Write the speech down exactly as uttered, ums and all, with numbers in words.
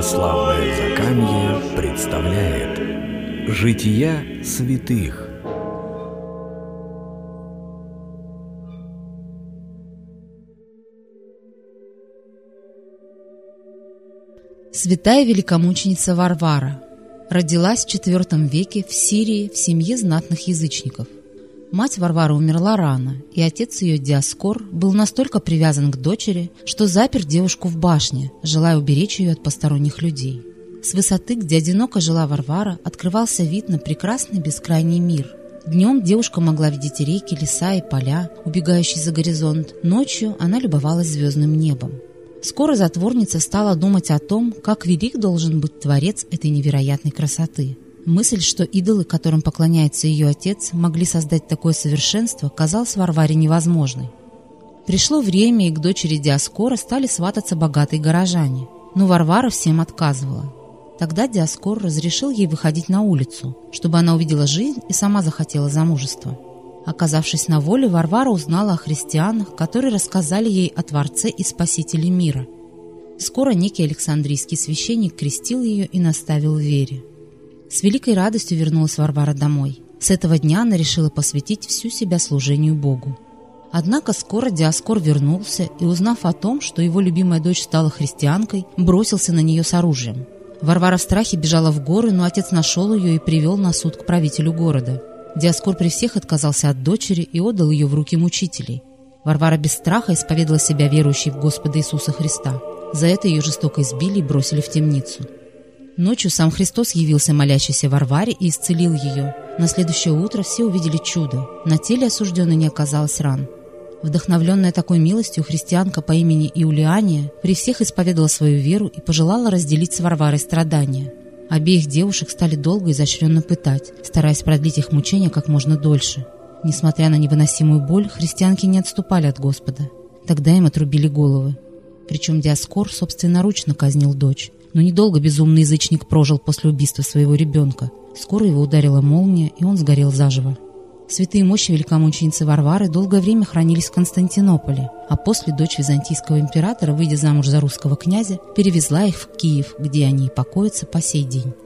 Православное Закамье представляет Жития святых. Святая великомученица Варвара родилась в четвёртом веке в Сирии в семье знатных язычников. Мать Варвары умерла рано, и отец ее, Диоскор, был настолько привязан к дочери, что запер девушку в башне, желая уберечь ее от посторонних людей. С высоты, где одиноко жила Варвара, открывался вид на прекрасный бескрайний мир. Днем девушка могла видеть реки, леса и поля, убегающие за горизонт. Ночью она любовалась звездным небом. Скоро затворница стала думать о том, как велик должен быть Творец этой невероятной красоты. Мысль, что идолы, которым поклоняется ее отец, могли создать такое совершенство, казалась Варваре невозможной. Пришло время, и к дочери Диоскора стали свататься богатые горожане. Но Варвара всем отказывала. Тогда Диоскор разрешил ей выходить на улицу, чтобы она увидела жизнь и сама захотела замужества. Оказавшись на воле, Варвара узнала о христианах, которые рассказали ей о Творце и Спасителе мира. Скоро некий Александрийский священник крестил ее и наставил в вере. С великой радостью вернулась Варвара домой. С этого дня она решила посвятить всю себя служению Богу. Однако скоро Диоскор вернулся и, узнав о том, что его любимая дочь стала христианкой, бросился на нее с оружием. Варвара в страхе бежала в горы, но отец нашел ее и привел на суд к правителю города. Диоскор при всех отказался от дочери и отдал ее в руки мучителей. Варвара без страха исповедала себя верующей в Господа Иисуса Христа. За это ее жестоко избили и бросили в темницу. Ночью сам Христос явился молящейся Варваре и исцелил ее. На следующее утро все увидели чудо. На теле осужденной не оказалось ран. Вдохновленная такой милостью, христианка по имени Иулиания при всех исповедала свою веру и пожелала разделить с Варварой страдания. Обеих девушек стали долго и изощренно пытать, стараясь продлить их мучения как можно дольше. Несмотря на невыносимую боль, христианки не отступали от Господа. Тогда им отрубили головы. Причем Диоскор собственноручно казнил дочь. Но недолго безумный язычник прожил после убийства своего ребенка. Скоро его ударила молния, и он сгорел заживо. Святые мощи великомученицы Варвары долгое время хранились в Константинополе, а после дочь византийского императора, выйдя замуж за русского князя, перевезла их в Киев, где они и покоятся по сей день.